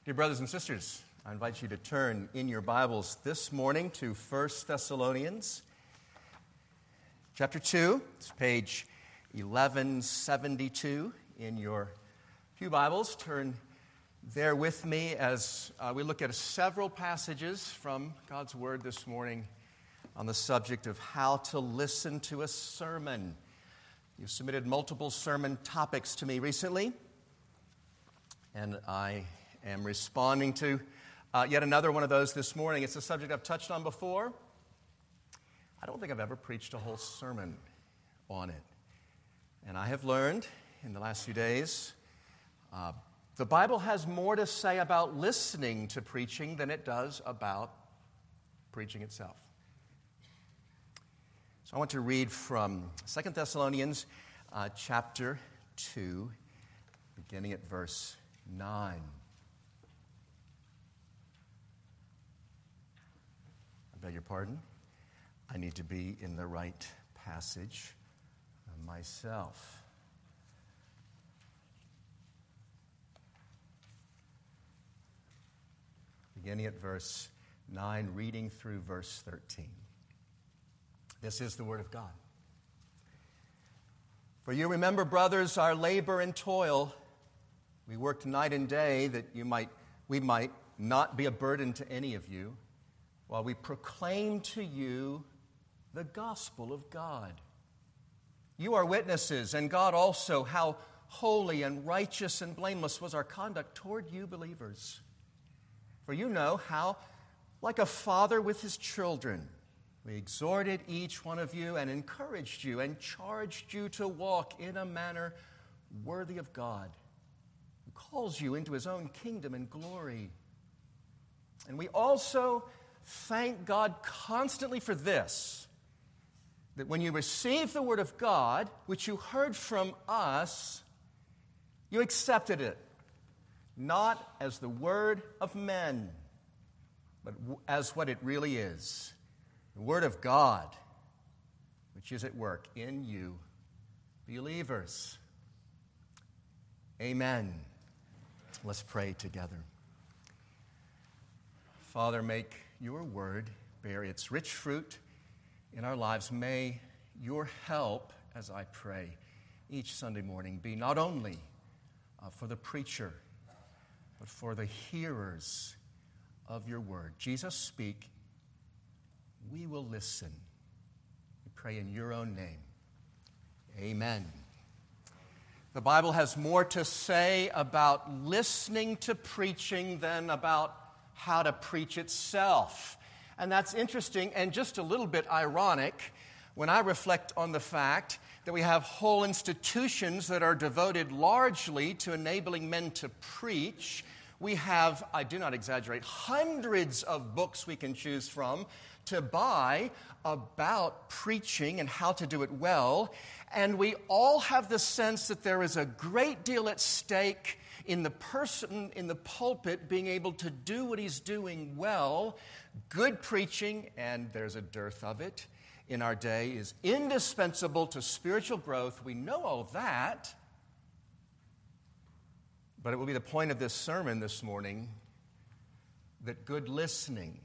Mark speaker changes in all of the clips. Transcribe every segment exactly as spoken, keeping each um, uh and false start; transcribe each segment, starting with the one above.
Speaker 1: Dear brothers and sisters, I invite you to turn in your Bibles this morning to First Thessalonians chapter two. It's page eleven seventy-two in your pew Bibles. Turn there with me as uh, we look at several passages from God's Word this morning on the subject of how to listen to a sermon. You've submitted multiple sermon topics to me recently, and I am responding to uh, yet another one of those this morning. It's a subject I've touched on before. I don't think I've ever preached a whole sermon on it. And I have learned in the last few days, uh, the Bible has more to say about listening to preaching than it does about preaching itself. So I want to read from Second Thessalonians uh, chapter two, beginning at verse nine. I beg your pardon. I need to be in the right passage myself. Beginning at verse nine, reading through verse thirteen. This is the word of God. For you remember, brothers, our labor and toil. We worked night and day that you might, we might not be a burden to any of you, while we proclaim to you the gospel of God. You are witnesses, and God also, how holy and righteous and blameless was our conduct toward you believers. For you know how, like a father with his children, we exhorted each one of you and encouraged you and charged you to walk in a manner worthy of God, who calls you into his own kingdom and glory. And we also thank God constantly for this, that when you received the word of God, which you heard from us, you accepted it, not as the word of men, but as what it really is, the word of God, which is at work in you believers. Amen. Let's pray together. Father, make your word bear its rich fruit in our lives. May your help, as I pray each Sunday morning, be not only uh, for the preacher, but for the hearers of your word. Jesus, speak. We will listen. We pray in your own name. Amen. The Bible has more to say about listening to preaching than about how to preach itself. And that's interesting and just a little bit ironic when I reflect on the fact that we have whole institutions that are devoted largely to enabling men to preach. We have, I do not exaggerate, hundreds of books we can choose from to buy about preaching and how to do it well. And we all have the sense that there is a great deal at stake in the person in the pulpit being able to do what he's doing well. Good preaching, and there's a dearth of it in our day, is indispensable to spiritual growth. We know all that. But it will be the point of this sermon this morning that good listening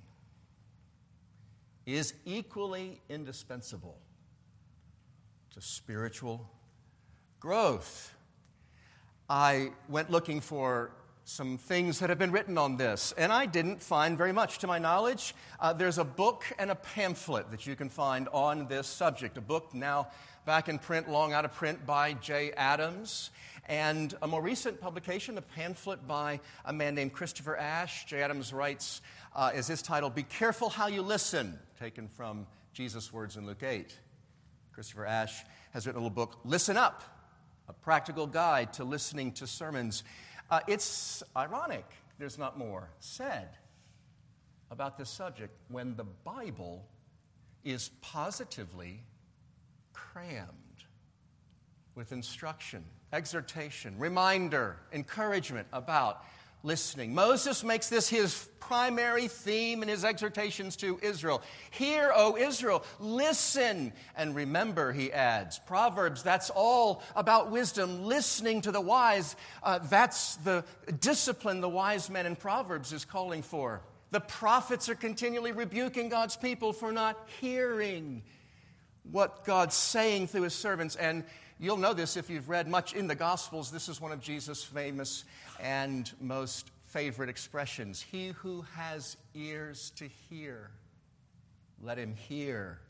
Speaker 1: is equally indispensable to spiritual growth. I went looking for some things that have been written on this, and I didn't find very much to my knowledge. Uh, there's a book and a pamphlet that you can find on this subject, a book now back in print, long out of print, by Jay Adams, and a more recent publication, a pamphlet by a man named Christopher Ash. Jay Adams writes, uh, is his title, Be Careful How You Listen, taken from Jesus' words in Luke eight. Christopher Ash has written a little book, Listen Up, a practical guide to listening to sermons. Uh, it's ironic there's not more said about this subject when the Bible is positively crammed with instruction, exhortation, reminder, encouragement about listening. Moses makes this his primary theme in his exhortations to Israel. Hear, O Israel, listen and remember, he adds. Proverbs, that's all about wisdom, listening to the wise. Uh, that's the discipline the wise man in Proverbs is calling for. The prophets are continually rebuking God's people for not hearing what God's saying through his servants. And you'll know this if you've read much in the Gospels. This is one of Jesus' famous and most favorite expressions. He who has ears to hear, let him hear.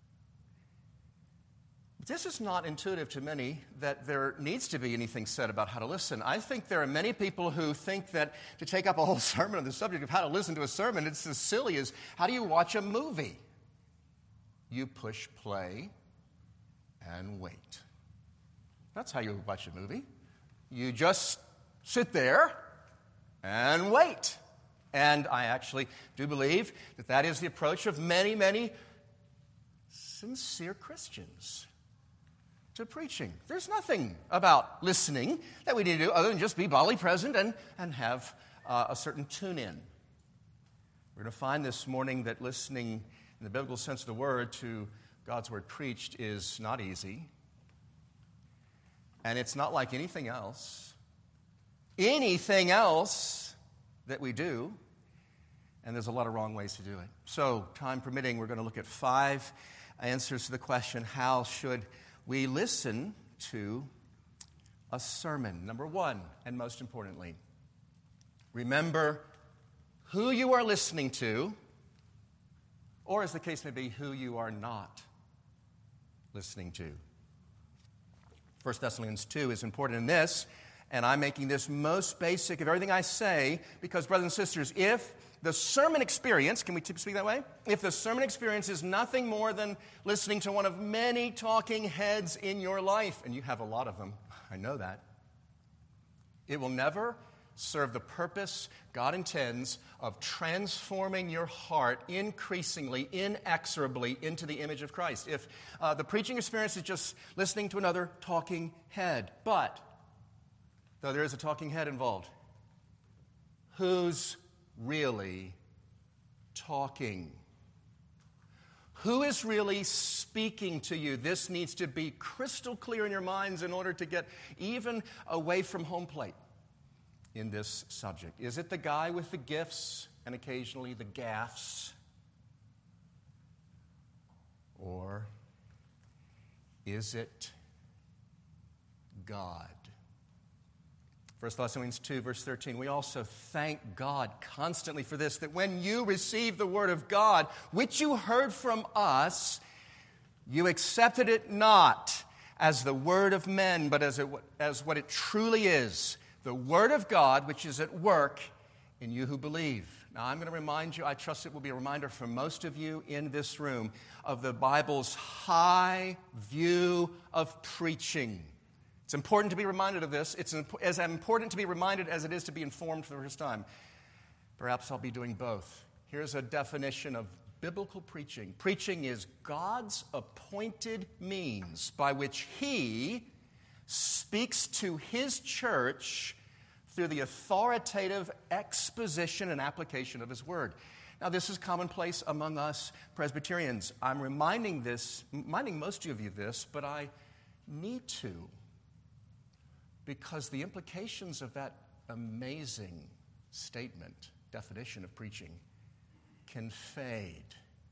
Speaker 1: This is not intuitive to many that there needs to be anything said about how to listen. I think there are many people who think that to take up a whole sermon on the subject of how to listen to a sermon, it's as silly as how do you watch a movie? You push play and wait. That's how you watch a movie. You just sit there and wait. And I actually do believe that that is the approach of many, many sincere Christians to preaching. There's nothing about listening that we need to do other than just be bodily present and, and have uh, a certain tune-in. We're going to find this morning that listening in the biblical sense of the word to God's word preached is not easy. And it's not like anything else. Anything else that we do. And there's a lot of wrong ways to do it. So, time permitting, we're going to look at five answers to the question, how should we listen to a sermon? Number one, and most importantly, remember who you are listening to, or as the case may be, who you are not listening to. First Thessalonians two is important in this, and I'm making this most basic of everything I say because, brothers and sisters, if the sermon experience, can we speak that way? If the sermon experience is nothing more than listening to one of many talking heads in your life, and you have a lot of them, I know that, it will never serve the purpose God intends of transforming your heart increasingly, inexorably into the image of Christ. If uh, the preaching experience is just listening to another talking head, but though there is a talking head involved, who's really talking? Who is really speaking to you? This needs to be crystal clear in your minds in order to get even away from home plate in this subject. Is it the guy with the gifts and occasionally the gaffes? Or is it God? First Thessalonians two, verse thirteen, we also thank God constantly for this, that when you receive the word of God, which you heard from us, you accepted it not as the word of men, but as, it, as what it truly is, the word of God, which is at work in you who believe. Now, I'm going to remind you, I trust it will be a reminder for most of you in this room, of the Bible's high view of preaching. It's important to be reminded of this. It's as important to be reminded as it is to be informed for the first time. Perhaps I'll be doing both. Here's a definition of biblical preaching. Preaching is God's appointed means by which He speaks to His church through the authoritative exposition and application of His Word. Now, this is commonplace among us Presbyterians. I'm reminding this, reminding most of you this, but I need to, because the implications of that amazing statement, definition of preaching, can fade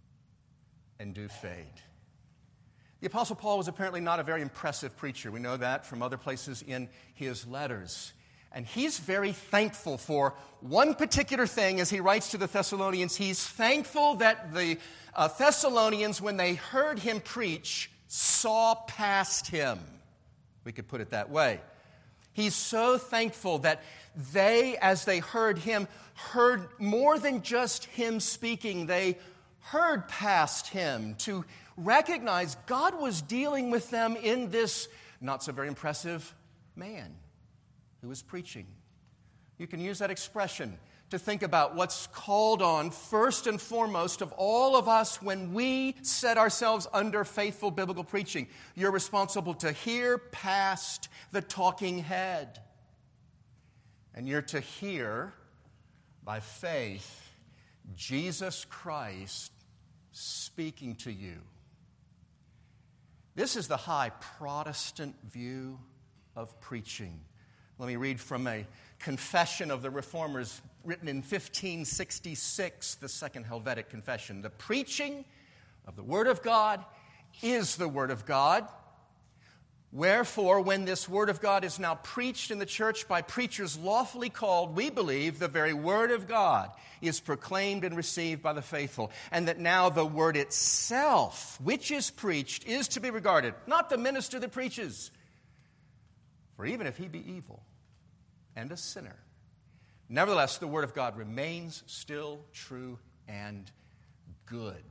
Speaker 1: and do fade. The Apostle Paul was apparently not a very impressive preacher. We know that from other places in his letters. And he's very thankful for one particular thing as he writes to the Thessalonians. He's thankful that the uh, Thessalonians, when they heard him preach, saw past him. We could put it that way. He's so thankful that they, as they heard him, heard more than just him speaking. They heard past him to recognize God was dealing with them in this not so very impressive man who was preaching. You can use that expression to think about what's called on first and foremost of all of us when we set ourselves under faithful biblical preaching. You're responsible to hear past the talking head. And you're to hear, by faith, Jesus Christ speaking to you. This is the high Protestant view of preaching. Let me read from a confession of the Reformers written in fifteen sixty-six, the Second Helvetic Confession. The preaching of the Word of God is the Word of God. Wherefore, when this Word of God is now preached in the church by preachers lawfully called, we believe the very Word of God is proclaimed and received by the faithful, and that now the Word itself, which is preached, is to be regarded, not the minister that preaches. For even if he be evil and a sinner, nevertheless the Word of God remains still true and good.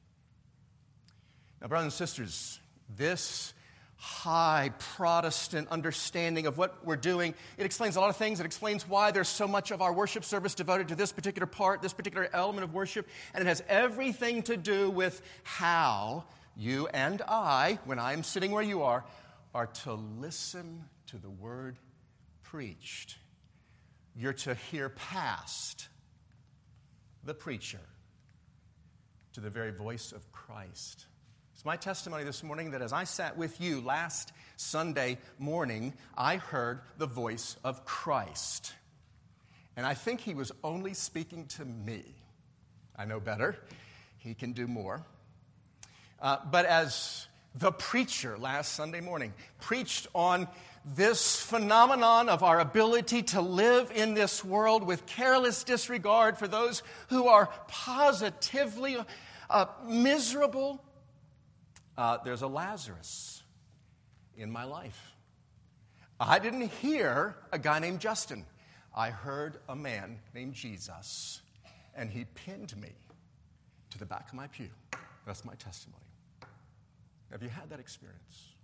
Speaker 1: Now, brothers and sisters, this high Protestant understanding of what we're doing, it explains a lot of things. It explains why there's so much of our worship service devoted to this particular part, this particular element of worship, and it has everything to do with how you and I, when I'm sitting where you are, are to listen to the word preached. You're to hear past the preacher to the very voice of Christ. It's my testimony this morning that as I sat with you last Sunday morning, I heard the voice of Christ. And I think he was only speaking to me. I know better. He can do more. Uh, but as the preacher last Sunday morning preached on this phenomenon of our ability to live in this world with careless disregard for those who are positively uh, miserable, Uh, there's a Lazarus in my life. I didn't hear a guy named Justin. I heard a man named Jesus, and he pinned me to the back of my pew. That's my testimony. Have you had that experience?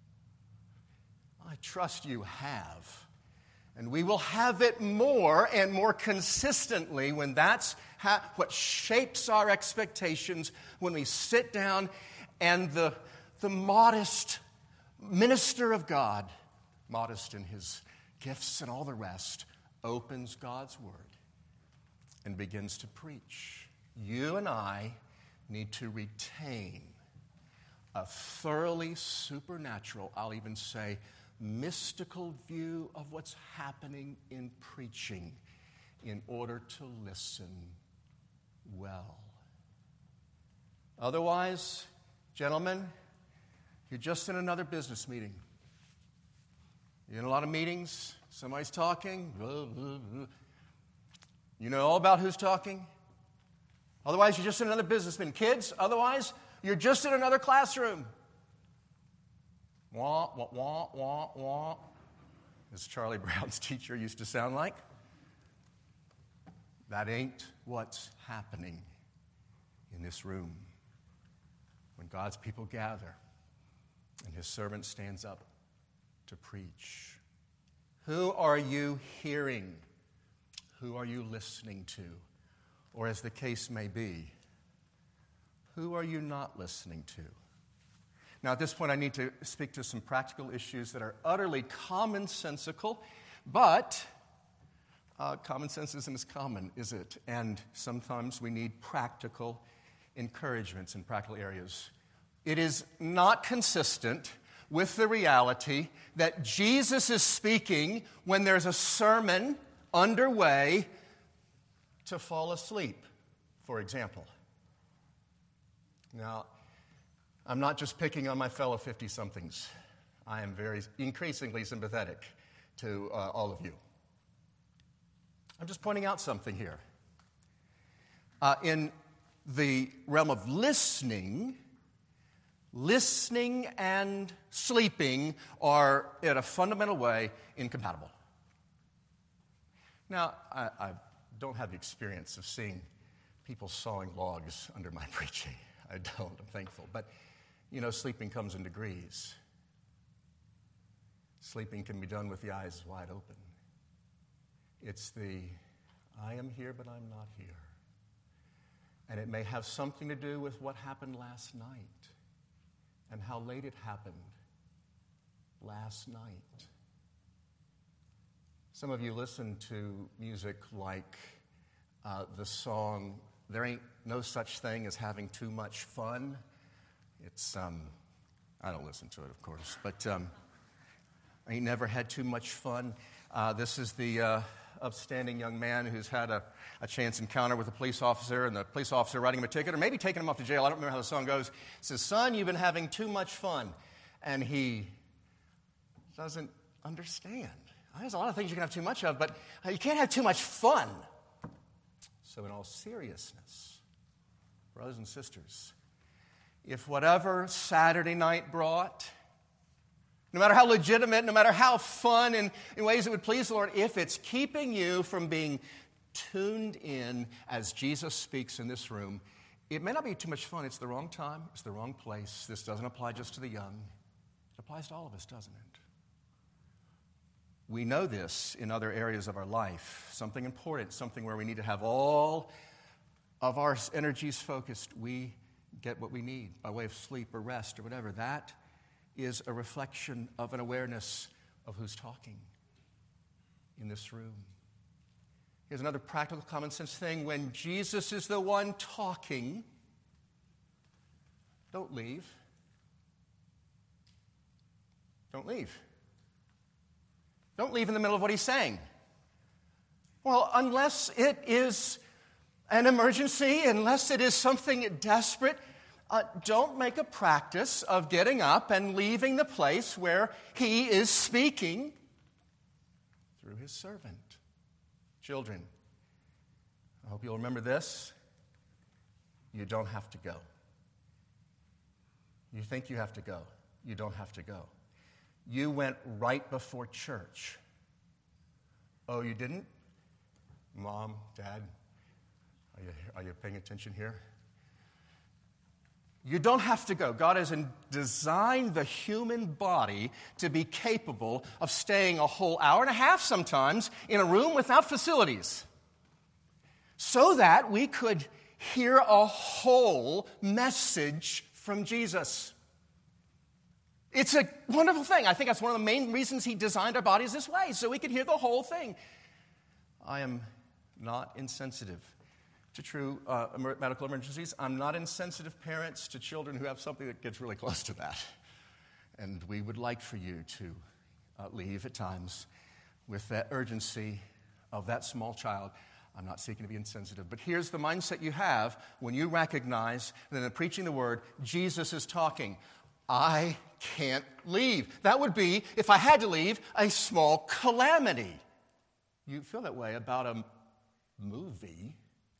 Speaker 1: I trust you have. And we will have it more and more consistently when that's ha- what shapes our expectations when we sit down and the, the modest minister of God, modest in his gifts and all the rest, opens God's word and begins to preach. You and I need to retain a thoroughly supernatural, I'll even say, mystical view of what's happening in preaching in order to listen well. Otherwise, gentlemen, you're just in another business meeting. You're in a lot of meetings. Somebody's talking. Blah, blah, blah. You know all about who's talking. Otherwise, you're just in another business meeting. Kids, otherwise, you're just in another classroom. Wah, wah, wah, wah, wah. As Charlie Brown's teacher used to sound like. That ain't what's happening in this room. When God's people gather and his servant stands up to preach. Who are you hearing? Who are you listening to? Or as the case may be, who are you not listening to? Now, at this point, I need to speak to some practical issues that are utterly commonsensical, but uh, common sense isn't as common, is it? And sometimes we need practical encouragements in practical areas. It is not consistent with the reality that Jesus is speaking when there's a sermon underway to fall asleep, for example. Now, I'm not just picking on my fellow fifty-somethings. I am very increasingly sympathetic to uh, all of you. I'm just pointing out something here. Uh, in the realm of listening, listening and sleeping are, in a fundamental way, incompatible. Now, I, I don't have the experience of seeing people sawing logs under my preaching. I don't, I'm thankful. But, you know, sleeping comes in degrees. Sleeping can be done with the eyes wide open. It's the, I am here, but I'm not here. And it may have something to do with what happened last night and how late it happened last night. Some of you listen to music like uh, the song, "There Ain't No Such Thing as Having Too Much Fun." It's, um, I don't listen to it, of course, but um, I ain't never had too much fun. Uh, this is the uh, upstanding young man who's had a, a chance encounter with a police officer, and the police officer writing him a ticket, or maybe taking him off to jail. I don't remember how the song goes. It says, "Son, you've been having too much fun." And he doesn't understand. There's a lot of things you can have too much of, but you can't have too much fun. So in all seriousness, brothers and sisters, if whatever Saturday night brought, no matter how legitimate, no matter how fun in, in ways that would please the Lord, if it's keeping you from being tuned in as Jesus speaks in this room, it may not be too much fun. It's the wrong time. It's the wrong place. This doesn't apply just to the young. It applies to all of us, doesn't it? We know this in other areas of our life, something important, something where we need to have all of our energies focused. We get what we need by way of sleep or rest or whatever. That is a reflection of an awareness of who's talking in this room. Here's another practical common sense thing. When Jesus is the one talking, don't leave. Don't leave. Don't leave in the middle of what he's saying. Well, unless it is an emergency, unless it is something desperate, uh, don't make a practice of getting up and leaving the place where he is speaking through his servant. Children, I hope you'll remember this. You don't have to go. You think you have to go. You don't have to go. You went right before church. Oh, you didn't? Mom, Dad, are you, are you paying attention here? You don't have to go. God has designed the human body to be capable of staying a whole hour and a half sometimes in a room without facilities, so that we could hear a whole message from Jesus. It's a wonderful thing. I think that's one of the main reasons he designed our bodies this way, so we could hear the whole thing. I am not insensitive to true uh, medical emergencies. I'm not insensitive parents to children who have something that gets really close to that. And we would like for you to uh, leave at times with that urgency of that small child. I'm not seeking to be insensitive, but here's the mindset you have when you recognize that in preaching the word, Jesus is talking. I can't leave. That would be, if I had to leave, a small calamity. You feel that way about a movie.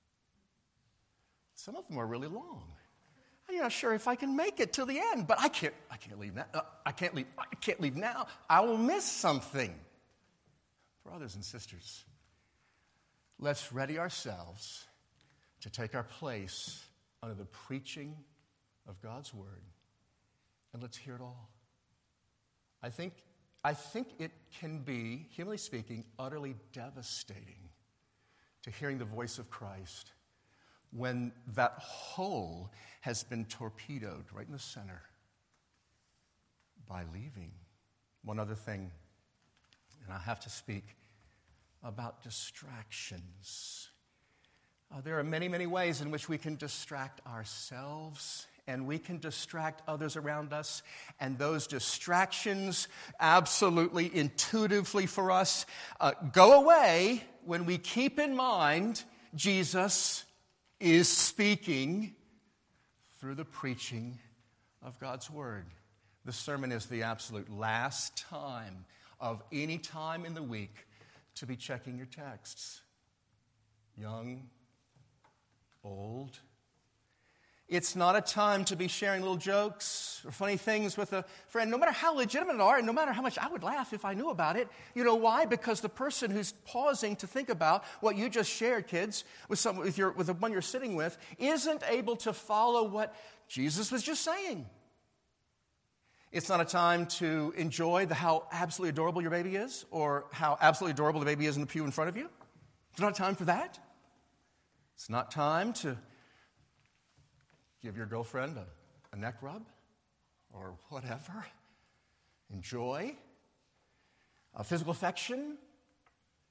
Speaker 1: Some of them are really long. I'm not sure if I can make it till the end, but I can't. I can't leave now. Uh, I can't leave. I can't leave now. I will miss something. Brothers and sisters, let's ready ourselves to take our place under the preaching of God's word. And let's hear it all. I think, I think it can be, humanly speaking, utterly devastating to hearing the voice of Christ when that hole has been torpedoed right in the center by leaving. One other thing, and I have to speak about distractions. Uh, there are many, many ways in which we can distract ourselves, and we can distract others around us. And those distractions, absolutely intuitively for us, uh, go away when we keep in mind Jesus is speaking through the preaching of God's word. The sermon is the absolute last time of any time in the week to be checking your texts. Young, old. It's not a time to be sharing little jokes or funny things with a friend, no matter how legitimate they are, and no matter how much I would laugh if I knew about it. You know why? Because the person who's pausing to think about what you just shared, kids, with some, with, your, with the one you're sitting with, isn't able to follow what Jesus was just saying. It's not a time to enjoy the, how absolutely adorable your baby is, or how absolutely adorable the baby is in the pew in front of you. It's not time for that. It's not time to give your girlfriend a, a neck rub or whatever. Enjoy a physical affection.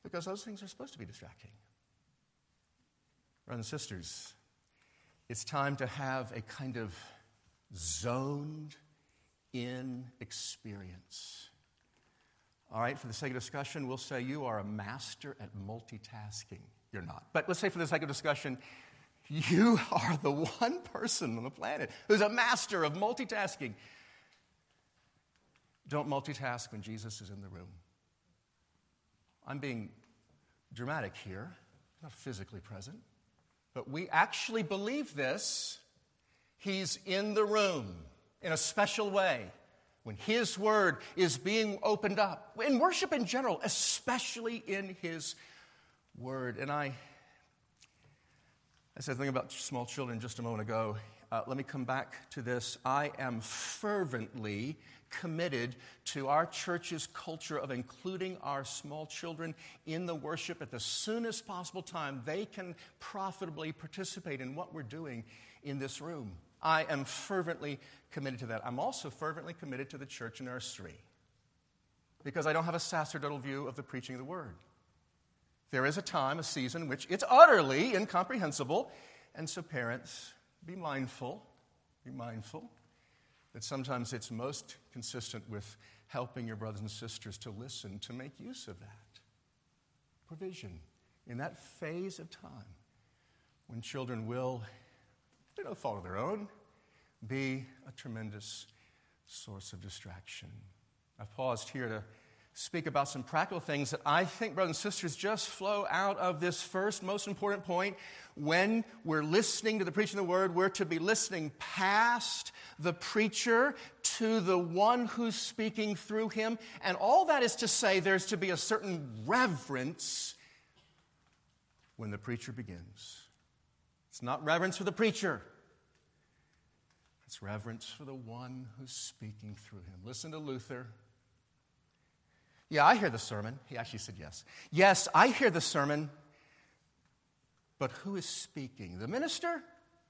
Speaker 1: because those things are supposed to be distracting. Brothers and sisters, it's time to have a kind of zoned in experience. All right, for the sake of discussion, we'll say you are a master at multitasking. You're not. But let's say for the sake of discussion, you are the one person on the planet who's a master of multitasking. Don't multitask when Jesus is in the room. I'm being dramatic here, not physically present, but we actually believe this. He's in the room in a special way when His Word is being opened up. In worship in general, especially in His Word. And I, I said something about small children just a moment ago. Uh, let me come back to this. I am fervently committed to our church's culture of including our small children in the worship at the soonest possible time they can profitably participate in what we're doing in this room. I am fervently committed to that. I'm also fervently committed to the church nursery because I don't have a sacerdotal view of the preaching of the Word. There is a time, a season, in which it's utterly incomprehensible, and so parents, be mindful, be mindful that sometimes it's most consistent with helping your brothers and sisters to listen, to make use of that provision in that phase of time when children will, through no fault of their own, be a tremendous source of distraction. I've paused here to speak about some practical things that I think, brothers and sisters, just flow out of this first most important point. When we're listening to the preaching of the Word, we're to be listening past the preacher to the one who's speaking through him. And all that is to say there's to be a certain reverence when the preacher begins. It's not reverence for the preacher. It's reverence for the one who's speaking through him. Listen to Luther. Yeah, I hear the sermon. He actually said yes. Yes, I hear the sermon, but who is speaking? The minister?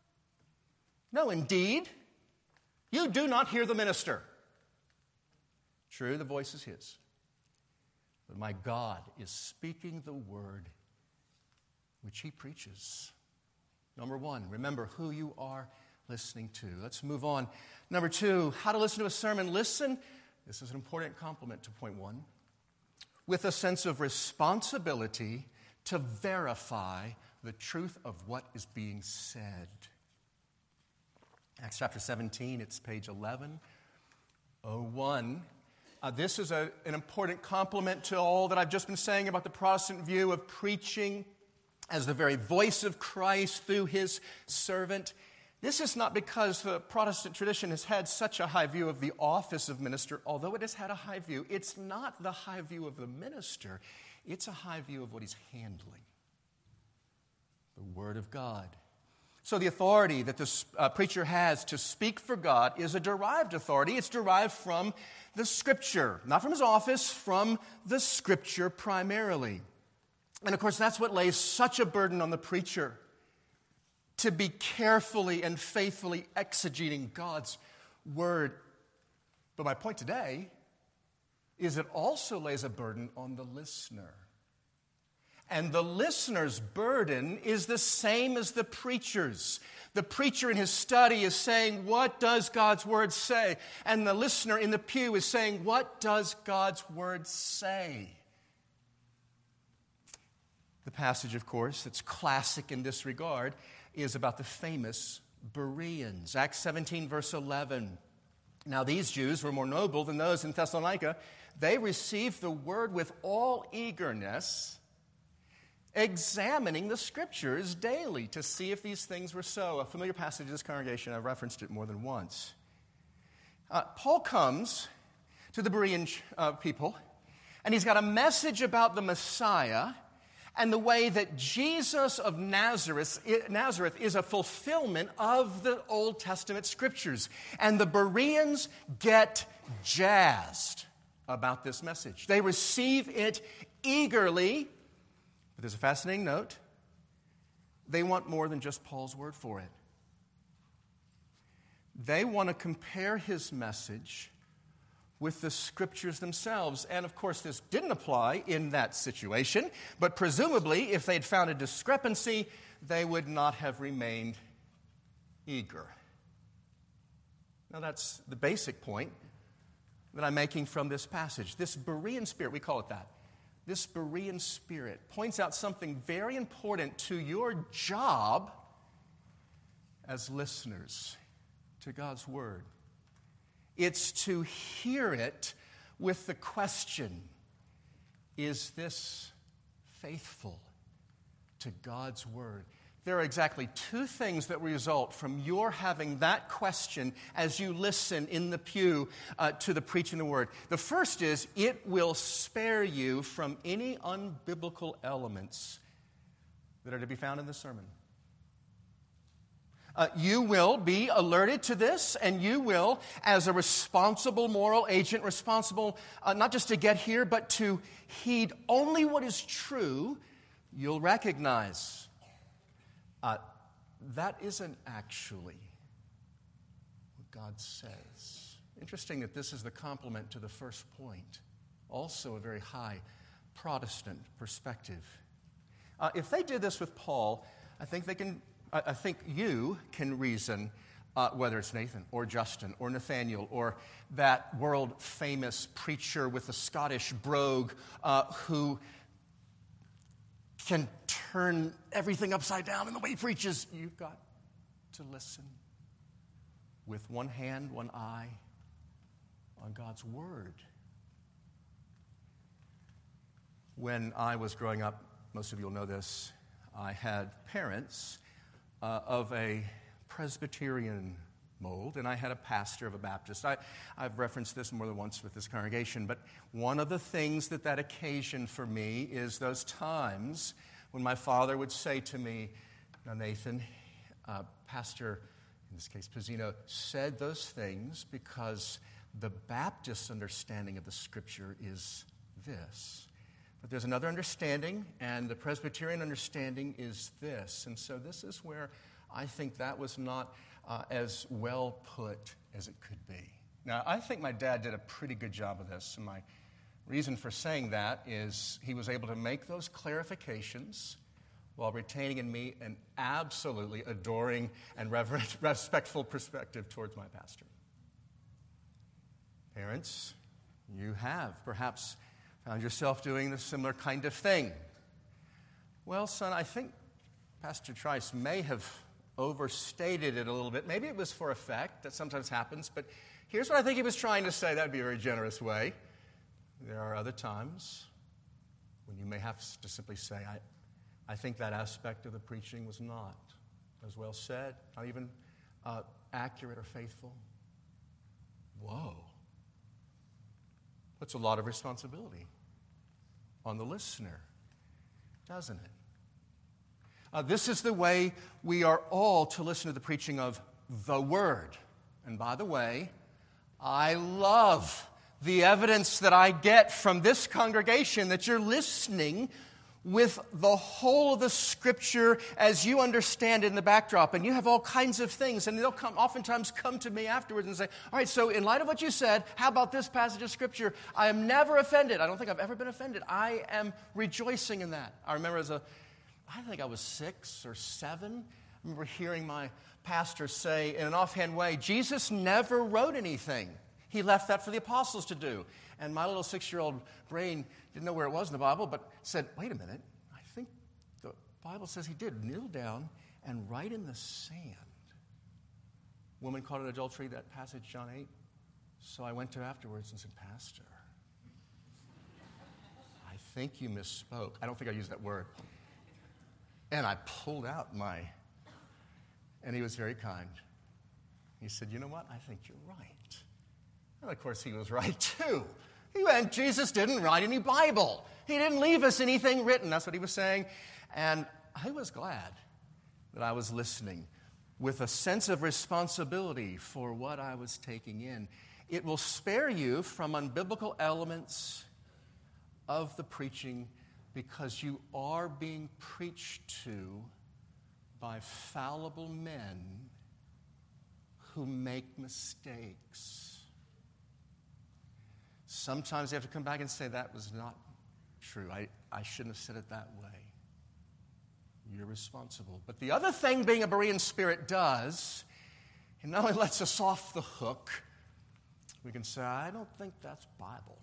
Speaker 1: No, indeed. You do not hear the minister. True, the voice is his. But my God is speaking the word which he preaches. Number one, remember who you are listening to. Let's move on. Number two, how to listen to a sermon. Listen, this is an important complement to point one, with a sense of responsibility to verify the truth of what is being said. Acts chapter seventeen, it's page eleven oh one. Uh, this is a, an important complement to all that I've just been saying about the Protestant view of preaching as the very voice of Christ through his servant. This is not because the Protestant tradition has had such a high view of the office of minister, although it has had a high view. It's not the high view of the minister. It's a high view of what he's handling, the Word of God. So the authority that the uh, preacher has to speak for God is a derived authority. It's derived from the Scripture, not from his office, from the Scripture primarily. And of course, that's what lays such a burden on the preacher, to be carefully and faithfully exegeting God's Word. But my point today is it also lays a burden on the listener. And the listener's burden is the same as the preacher's. The preacher in his study is saying, what does God's Word say? And the listener in the pew is saying, what does God's Word say? The passage, of course, that's classic in this regard is about the famous Bereans. Acts seventeen, verse eleven. Now these Jews were more noble than those in Thessalonica. They received the word with all eagerness, examining the Scriptures daily to see if these things were so. A familiar passage of this congregation, I've referenced it more than once. Uh, Paul comes to the Berean uh, people, and he's got a message about the Messiah and the way that Jesus of Nazareth, Nazareth is a fulfillment of the Old Testament Scriptures. And the Bereans get jazzed about this message. They receive it eagerly. But there's a fascinating note. They want more than just Paul's word for it. They want to compare his message with the Scriptures themselves. And of course, this didn't apply in that situation, but presumably, if they'd found a discrepancy, they would not have remained eager. Now, that's the basic point that I'm making from this passage. This Berean spirit, we call it that. This Berean spirit points out something very important to your job as listeners to God's Word. It's to hear it with the question, is this faithful to God's Word? There are exactly two things that result from your having that question as you listen in the pew uh, to the preaching of the Word. The first is, it will spare you from any unbiblical elements that are to be found in the sermon. Uh, you will be alerted to this, and you will, as a responsible moral agent, responsible uh, not just to get here, but to heed only what is true, you'll recognize Uh, that isn't actually what God says. Interesting that this is the complement to the first point. Also a very high Protestant perspective. Uh, if they did this with Paul, I think they can. I, I think you can reason, uh, whether it's Nathan or Justin or Nathaniel or that world-famous preacher with the Scottish brogue uh, who can turn everything upside down in the way he preaches. You've got to listen with one hand, one eye on God's Word. When I was growing up, most of you will know this, I had parents uh, of a Presbyterian mold, and I had a pastor of a Baptist. I, I've referenced this more than once with this congregation, but one of the things that that occasioned for me is those times when my father would say to me, now Nathan, uh, Pastor, in this case Pizzino, said those things because the Baptist understanding of the Scripture is this. But there's another understanding, and the Presbyterian understanding is this. And so this is where I think that was not uh, as well put as it could be. Now, I think my dad did a pretty good job of this, and my reason for saying that is he was able to make those clarifications while retaining in me an absolutely adoring and reverent, respectful perspective towards my pastor. Parents, you have perhaps found yourself doing the similar kind of thing. Well, son, I think Pastor Trice may have overstated it a little bit. Maybe it was for effect. That sometimes happens. But here's what I think he was trying to say. That would be a very generous way. There are other times when you may have to simply say, I, I think that aspect of the preaching was not as well said, not even uh, accurate or faithful. Whoa. Puts a lot of responsibility on the listener, doesn't it? Uh, this is the way we are all to listen to the preaching of the Word. And by the way, I love the evidence that I get from this congregation that you're listening with the whole of the Scripture as you understand it in the backdrop. And you have all kinds of things, and they'll come, oftentimes come to me afterwards and say, all right, so in light of what you said, how about this passage of Scripture? I am never offended. I don't think I've ever been offended. I am rejoicing in that. I remember as a, I think I was six or seven, I remember hearing my pastor say in an offhand way, Jesus never wrote anything. He left that for the apostles to do. And my little six-year-old brain didn't know where it was in the Bible, but said, wait a minute, I think the Bible says he did kneel down and write in the sand. Woman caught in adultery, that passage, John eight. So I went to afterwards and said, Pastor, I think you misspoke. I don't think I used that word. And I pulled out my, and he was very kind. He said, you know what? I think you're right. And of course, he was right, too. He went, Jesus didn't write any Bible. He didn't leave us anything written. That's what he was saying. And I was glad that I was listening with a sense of responsibility for what I was taking in. It will spare you from unbiblical elements of the preaching because you are being preached to by fallible men who make mistakes. Sometimes they have to come back and say, that was not true. I, I shouldn't have said it that way. You're responsible. But the other thing being a Berean spirit does, it not only lets us off the hook, we can say, I don't think that's Bible.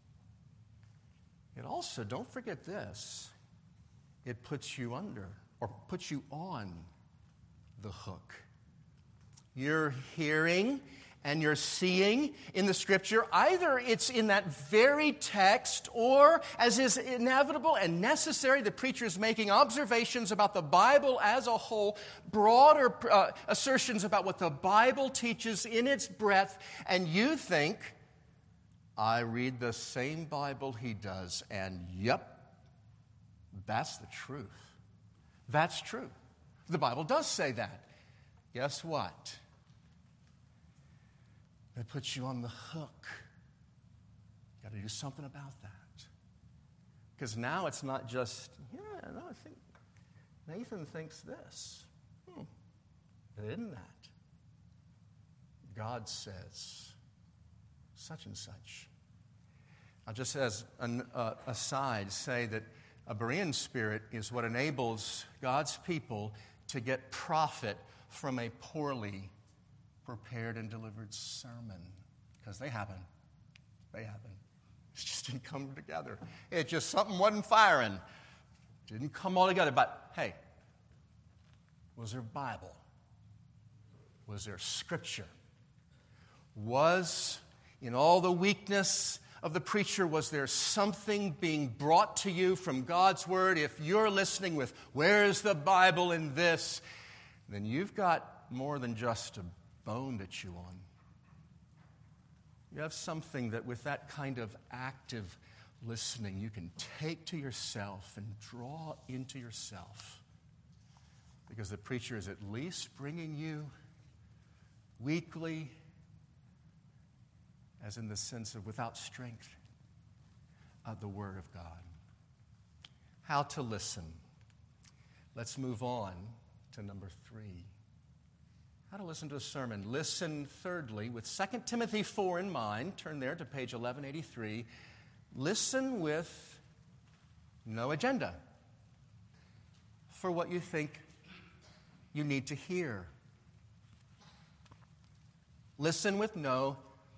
Speaker 1: It also, don't forget this, it puts you under, or puts you on the hook. You're hearing and you're seeing in the Scripture, either it's in that very text, or, as is inevitable and necessary, the preacher is making observations about the Bible as a whole, broader uh, assertions about what the Bible teaches in its breadth, and you think, I read the same Bible he does, and yep, that's the truth. That's true. The Bible does say that. Guess what? It puts you on the hook. You've got to do something about that. Because now it's not just, yeah, no, I think Nathan thinks this. Hmm. It isn't that. God says such and such. I'll just as an uh, aside say that a Berean spirit is what enables God's people to get profit from a poorly prepared and delivered sermon. Because they happen. They happen. It just didn't come together. It just, something wasn't firing. Didn't come all together. But, hey, was there Bible? Was there Scripture? Was, in all the weakness of the preacher, was there something being brought to you from God's Word? If you're listening with, where's the Bible in this? Then you've got more than just a bone to chew on. You have something that with that kind of active listening you can take to yourself and draw into yourself. Because the preacher is at least bringing you weekly, as in the sense of without strength, uh, the Word of God. How to listen. Let's move on to number three. How to listen to a sermon. Listen, thirdly, with Second Timothy four in mind. Turn there to page eleven eighty-three. Listen with no agenda for what you think you need to hear. Listen with no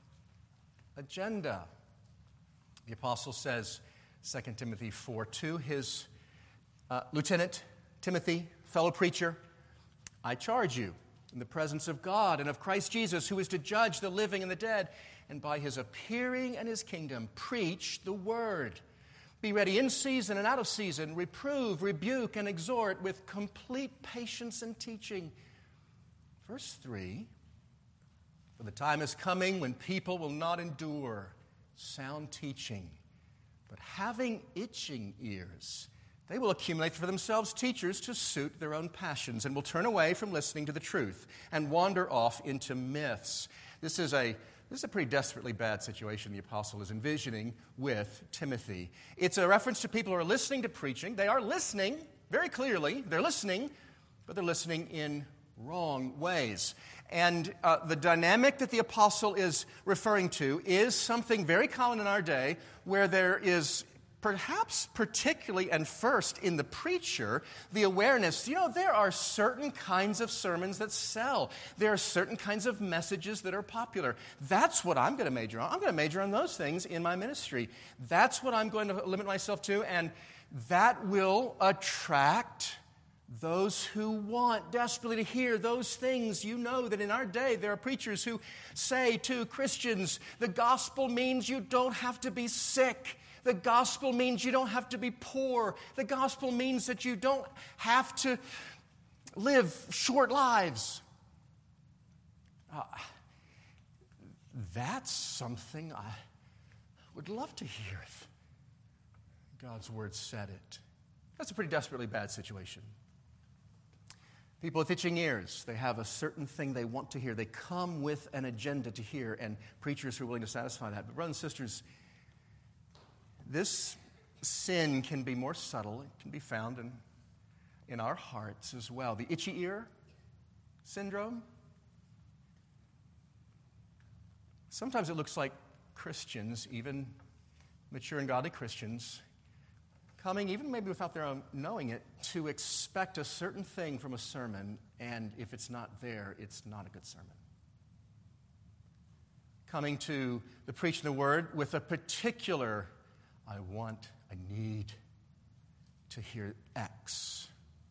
Speaker 1: agenda. The apostle says, Second Timothy four two, his uh, lieutenant, Timothy, fellow preacher, I charge you, in the presence of God and of Christ Jesus, who is to judge the living and the dead, and by his appearing and his kingdom, preach the word. Be ready in season and out of season, reprove, rebuke, and exhort with complete patience and teaching. Verse three, for the time is coming when people will not endure sound teaching, but having itching ears, they will accumulate for themselves teachers to suit their own passions and will turn away from listening to the truth and wander off into myths. This is a this is a pretty desperately bad situation the apostle is envisioning with Timothy. It's a reference to people who are listening to preaching. They are listening very clearly. They're listening, but they're listening in wrong ways. And uh, the dynamic that the apostle is referring to is something very common in our day, where there is perhaps particularly and first in the preacher, the awareness, you know, there are certain kinds of sermons that sell. There are certain kinds of messages that are popular. That's what I'm going to major on. I'm going to major on those things in my ministry. That's what I'm going to limit myself to, and that will attract those who want desperately to hear those things. You know that in our day there are preachers who say to Christians, the gospel means you don't have to be sick. The gospel means you don't have to be poor. The gospel means that you don't have to live short lives. Uh, that's something I would love to hear if God's word said it. That's a pretty desperately bad situation. People with itching ears, they have a certain thing they want to hear. They come with an agenda to hear, and preachers who are willing to satisfy that. But brothers and sisters, this sin can be more subtle. It can be found in, in our hearts as well. The itchy ear syndrome. Sometimes it looks like Christians, even mature and godly Christians, coming, even maybe without their own knowing it, to expect a certain thing from a sermon, and if it's not there, it's not a good sermon. Coming to the preaching of the word with a particular, I want, I need to hear X.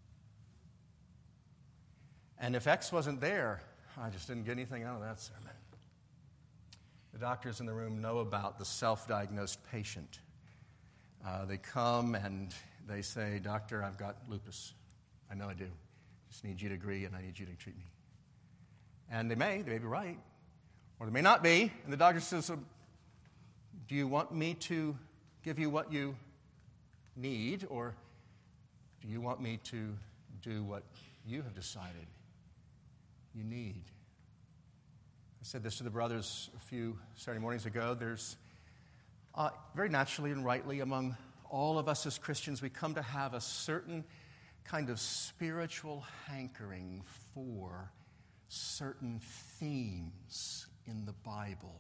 Speaker 1: And if X wasn't there, I just didn't get anything out of that sermon. The doctors in the room know about the self-diagnosed patient. Uh, they come and they say, "Doctor, I've got lupus. I know I do. Just need you to agree, and I need you to treat me." And they may, they may be right, or they may not be. And the doctor says, "Do you want me to give you what you need, or do you want me to do what you have decided you need?" I said this to the brothers a few Saturday mornings ago. There's uh, very naturally and rightly among all of us as Christians, we come to have a certain kind of spiritual hankering for certain themes in the Bible.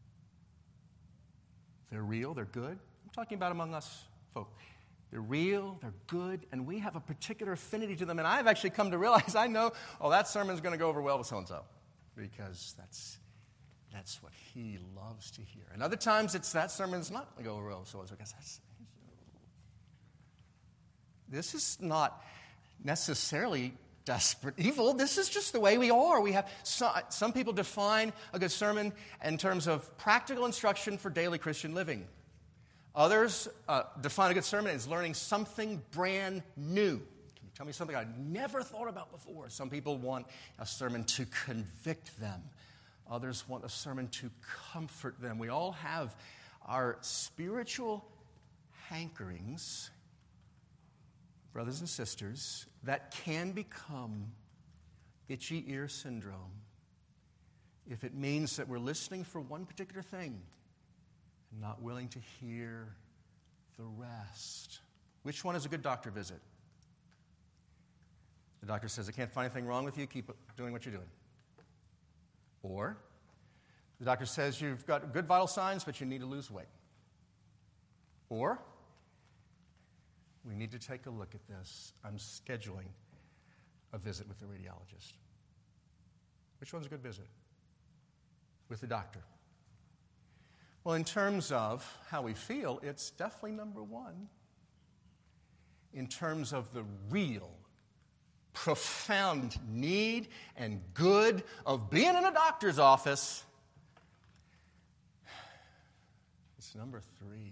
Speaker 1: They're real, they're good. I'm talking about among us folk. They're real, they're good, and we have a particular affinity to them. And I've actually come to realize, I know, oh, that sermon's going to go over well with so-and-so, because that's that's what he loves to hear. And other times, it's that sermon's not going to go over well with so-and-so, because that's... This is not necessarily desperate evil. This is just the way we are. We have some, some people define a good sermon in terms of practical instruction for daily Christian living. Others uh, define a good sermon as learning something brand new. Can you tell me something I never thought about before? Some people want a sermon to convict them. Others want a sermon to comfort them. We all have our spiritual hankerings, brothers and sisters, that can become itchy ear syndrome if it means that we're listening for one particular thing and not willing to hear the rest. Which one is a good doctor visit? The doctor says, "I can't find anything wrong with you, keep doing what you're doing." Or the doctor says, "You've got good vital signs, but you need to lose weight." Or, "We need to take a look at this. I'm scheduling a visit with the radiologist." Which one's a good visit? With the doctor. Well, in terms of how we feel, it's definitely number one. In terms of the real, profound need and good of being in a doctor's office, it's number three.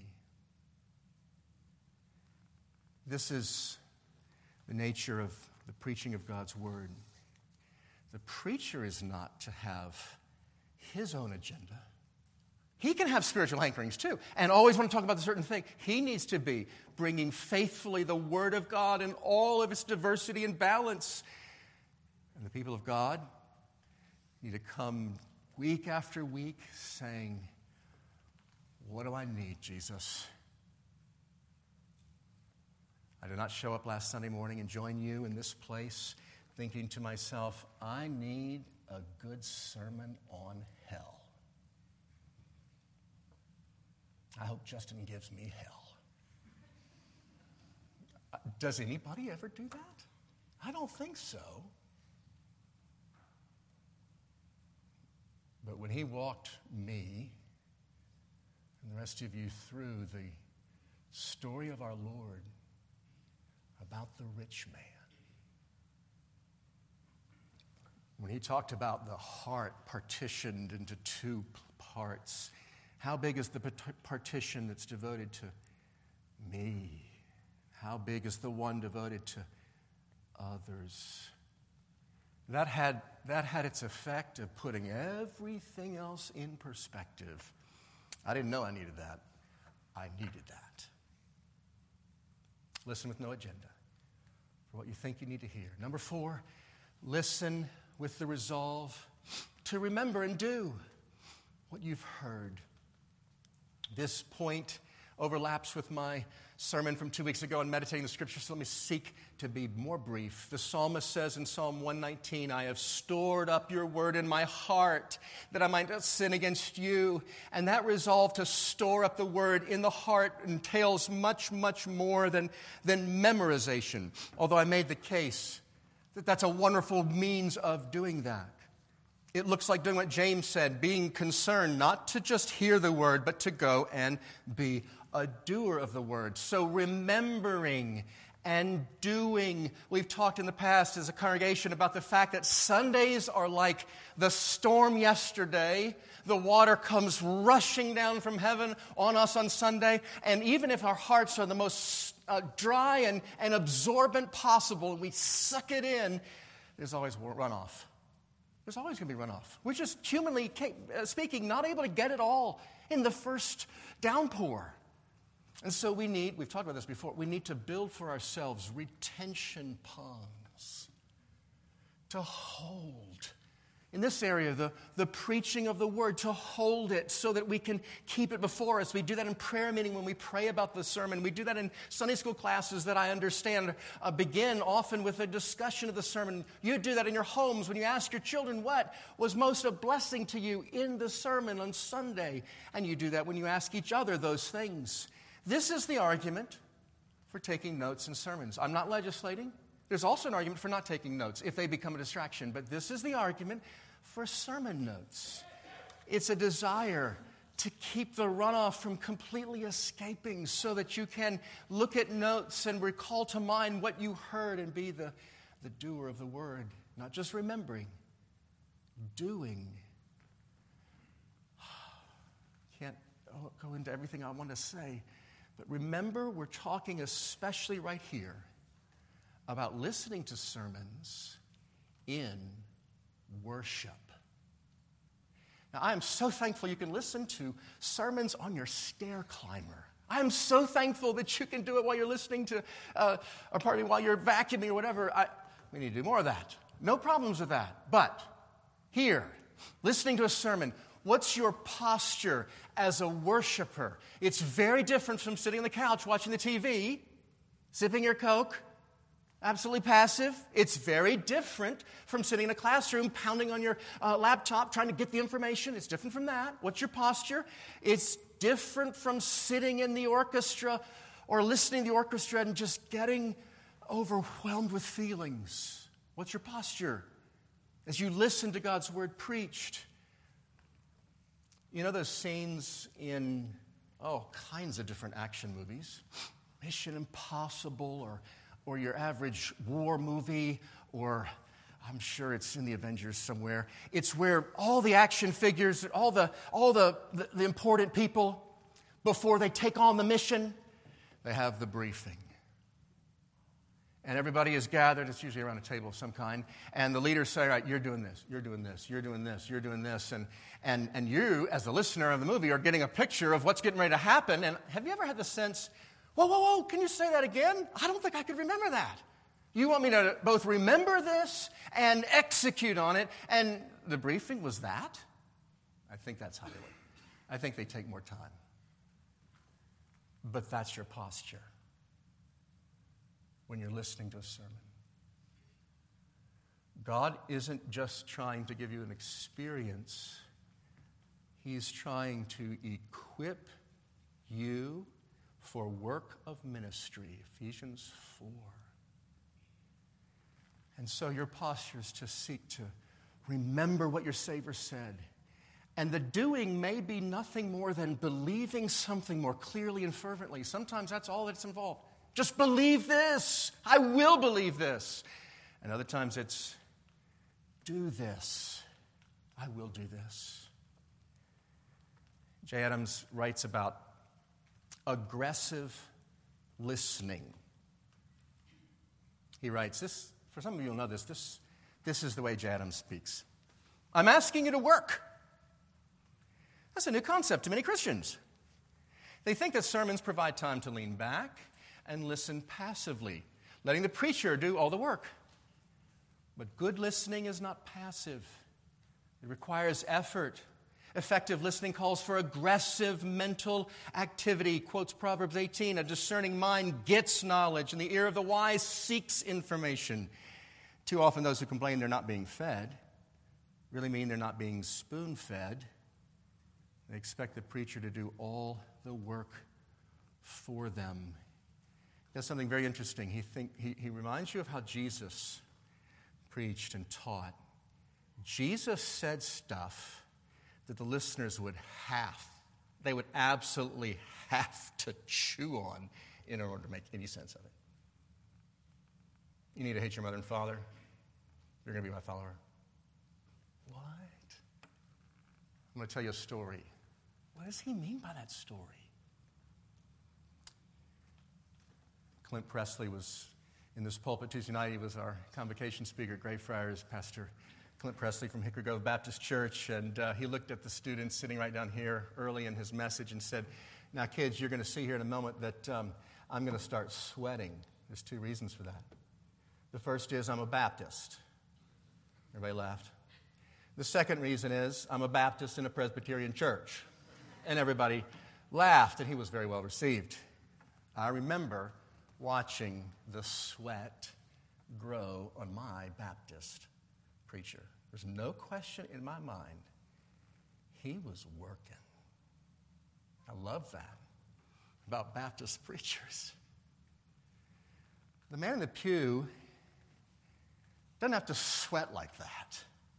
Speaker 1: This is the nature of the preaching of God's word. The preacher is not to have his own agenda. He can have spiritual hankerings too, and always want to talk about a certain thing. He needs to be bringing faithfully the word of God in all of its diversity and balance. And the people of God need to come week after week saying, "What do I need, Jesus? I did not show up last Sunday morning and join you in this place thinking to myself, I need a good sermon on hell. I hope Justin gives me hell." Does anybody ever do that? I don't think so. But when he walked me and the rest of you through the story of our Lord about the rich man, when he talked about the heart partitioned into two parts, how big is the partition that's devoted to me? How big is the one devoted to others? That had, that had its effect of putting everything else in perspective. I didn't know I needed that. I needed that. Listen with no agenda for what you think you need to hear. Number four, listen with the resolve to remember and do what you've heard. This point overlaps with my sermon from two weeks ago on meditating the Scriptures, so let me seek to be more brief. The psalmist says in Psalm one nineteen, I have stored up your word in my heart that I might not sin against you. And that resolve to store up the word in the heart entails much, much more than, than memorization, although I made the case that that's a wonderful means of doing that. It looks like doing what James said, being concerned not to just hear the word, but to go and be a doer of the word. So remembering and doing. We've talked in the past as a congregation about the fact that Sundays are like the storm yesterday. The water comes rushing down from heaven on us on Sunday. And even if our hearts are the most uh, dry and, and absorbent possible, and we suck it in, there's always runoff. There's always going to be runoff. We're just humanly speaking not able to get it all in the first downpour. And so we need, we've talked about this before, we need to build for ourselves retention ponds to hold. In this area, the, the preaching of the word, to hold it so that we can keep it before us. We do that in prayer meeting when we pray about the sermon. We do that in Sunday school classes that I understand uh, begin often with a discussion of the sermon. You do that in your homes when you ask your children what was most a blessing to you in the sermon on Sunday. And you do that when you ask each other those things. This is the argument for taking notes in sermons. I'm not legislating. There's also an argument for not taking notes if they become a distraction. But this is the argument for sermon notes. It's a desire to keep the runoff from completely escaping so that you can look at notes and recall to mind what you heard and be the, the doer of the word. Not just remembering, doing. Can't go into everything I want to say. But remember, we're talking especially right here about listening to sermons in worship. Now, I am so thankful you can listen to sermons on your stair climber. I am so thankful that you can do it while you're listening to, uh, or pardon me, while you're vacuuming or whatever. I, we need to do more of that. No problems with that. But here, listening to a sermon, what's your posture as a worshiper? It's very different from sitting on the couch watching the T V, sipping your Coke, absolutely passive. It's very different from sitting in a classroom, pounding on your uh, laptop, trying to get the information. It's different from that. What's your posture? It's different from sitting in the orchestra or listening to the orchestra and just getting overwhelmed with feelings. What's your posture as you listen to God's word preached? You know those scenes in, oh, kinds of different action movies? Mission Impossible or or your average war movie, or I'm sure it's in the Avengers somewhere. It's where all the action figures, all the all the, the, the important people, before they take on the mission, they have the briefing. And everybody is gathered, it's usually around a table of some kind, and the leaders say, all right, you're doing this, you're doing this, you're doing this, you're doing this, and, and, and you, as the listener of the movie, are getting a picture of what's getting ready to happen. And have you ever had the sense, whoa, whoa, whoa, can you say that again? I don't think I could remember that. You want me to both remember this and execute on it, and the briefing was that? I think that's Hollywood. I think they take more time. But that's your posture when you're listening to a sermon. God isn't just trying to give you an experience. He's trying to equip you for work of ministry, Ephesians four. And so your posture is to seek to remember what your Savior said. And the doing may be nothing more than believing something more clearly and fervently. Sometimes that's all that's involved. Just believe this. I will believe this. And other times it's, do this. I will do this. Jay Adams writes about aggressive listening. He writes, this, for some of you will know this, this, this is the way Jay Adams speaks. I'm asking you to work. That's a new concept to many Christians. They think that sermons provide time to lean back and listen passively, letting the preacher do all the work. But good listening is not passive. It requires effort. Effective listening calls for aggressive mental activity. Quotes Proverbs eighteen, a discerning mind gets knowledge, and the ear of the wise seeks information. Too often those who complain they're not being fed really mean they're not being spoon-fed. They expect the preacher to do all the work for them. That's something very interesting. He, think, he, he reminds you of how Jesus preached and taught. Jesus said stuff that the listeners would have, they would absolutely have to chew on in order to make any sense of it. You need to hate your mother and father. You're going to be my follower. What? I'm going to tell you a story. What does he mean by that story? Clint Presley was in this pulpit Tuesday night. He was our convocation speaker at Greyfriars, Pastor Clint Presley from Hickory Grove Baptist Church, and uh, he looked at the students sitting right down here early in his message and said, now kids, you're going to see here in a moment that um, I'm going to start sweating. There's two reasons for that. The first is I'm a Baptist. Everybody laughed. The second reason is I'm a Baptist in a Presbyterian church. And everybody laughed, and he was very well received. I remember watching the sweat grow on my Baptist preacher. There's no question in my mind. He was working. I love that about Baptist preachers. The man in the pew doesn't have to sweat like that.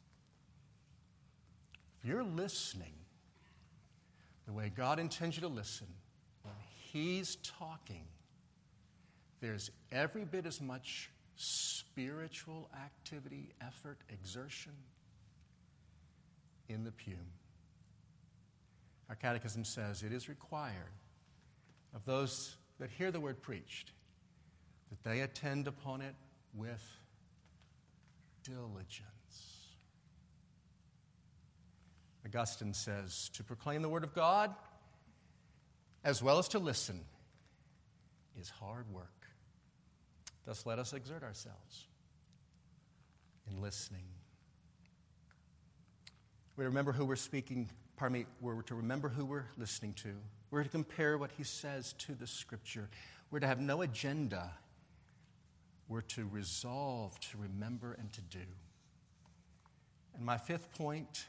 Speaker 1: If you're listening the way God intends you to listen, when He's talking, there's every bit as much spiritual activity, effort, exertion in the pew. Our catechism says it is required of those that hear the word preached that they attend upon it with diligence. Augustine says, to proclaim the word of God as well as to listen is hard work. Thus, let us exert ourselves in listening. We remember who we're speaking, pardon me, we're to remember who we're listening to. We're to compare what he says to the Scripture. We're to have no agenda. We're to resolve to remember and to do. And my fifth point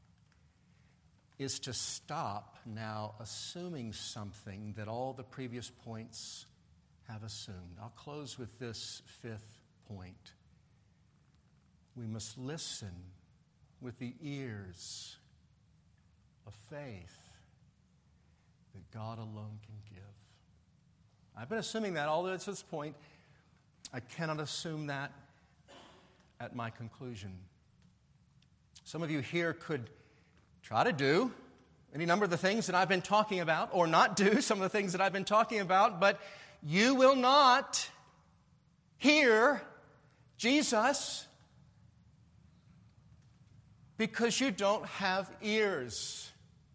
Speaker 1: is to stop now assuming something that all the previous points have assumed. I'll close with this fifth point. We must listen with the ears of faith that God alone can give. I've been assuming that all the way to this point. I cannot assume that at my conclusion. Some of you here could try to do any number of the things that I've been talking about, or not do some of the things that I've been talking about, but you will not hear Jesus because you don't have ears.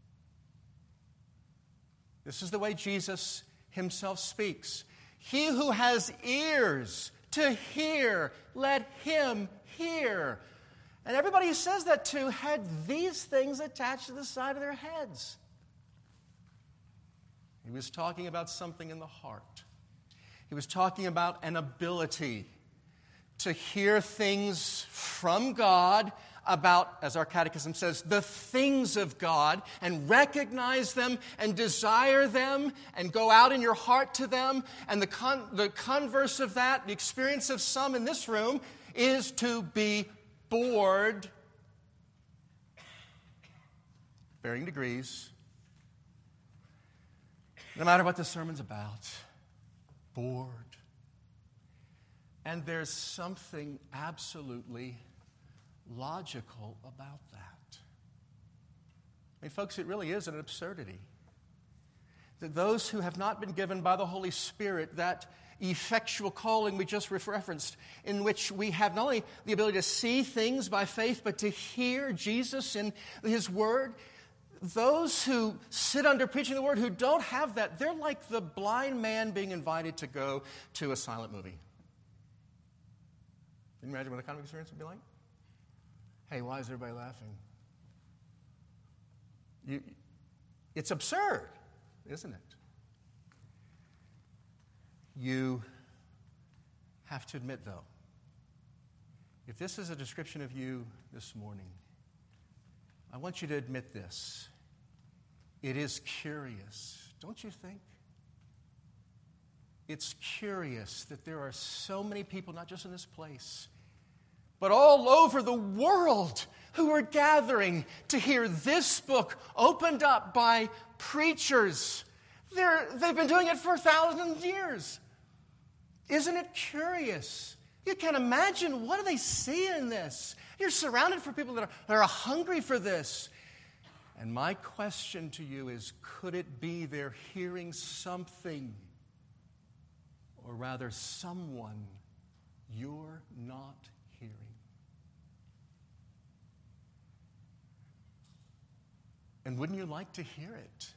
Speaker 1: This is the way Jesus himself speaks. He who has ears to hear, let him hear. And everybody who says that to had these things attached to the side of their heads. He was talking about something in the heart. He was talking about an ability to hear things from God about, as our catechism says, the things of God, and recognize them and desire them and go out in your heart to them. And the, con- the converse of that, the experience of some in this room, is to be bored, varying degrees, no matter what the sermon's about, bored. And there's something absolutely logical about that. I mean, folks, it really is an absurdity that those who have not been given by the Holy Spirit that effectual calling we just referenced, in which we have not only the ability to see things by faith, but to hear Jesus in His Word, those who sit under preaching the Word who don't have that, they're like the blind man being invited to go to a silent movie. Can you imagine what the kind of experience would be like? Hey, why is everybody laughing? You, it's absurd, isn't it? You have to admit, though, if this is a description of you this morning, I want you to admit this. It is curious, don't you think? It's curious that there are so many people, not just in this place, but all over the world, who are gathering to hear this book opened up by preachers. They're, they've been doing it for a thousand years. Isn't it curious? You can't imagine, what do they see in this? You're surrounded for people that are, that are hungry for this. And my question to you is, could it be they're hearing something, or rather someone, you're not hearing? And wouldn't you like to hear it?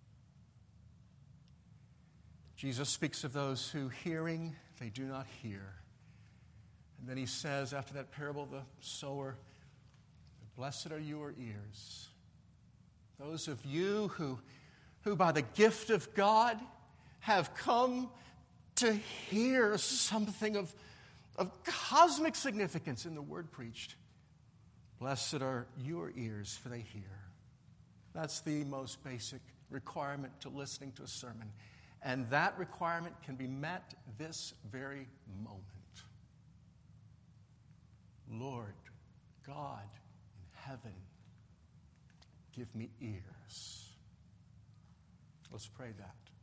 Speaker 1: Jesus speaks of those who, hearing, they do not hear. And then he says, after that parable of the sower, blessed are your ears. Those of you who, who by the gift of God have come to hear something of, of cosmic significance in the word preached. Blessed are your ears, for they hear. That's the most basic requirement to listening to a sermon. And that requirement can be met this very moment. Lord, God in heaven, give me ears. Let's pray that.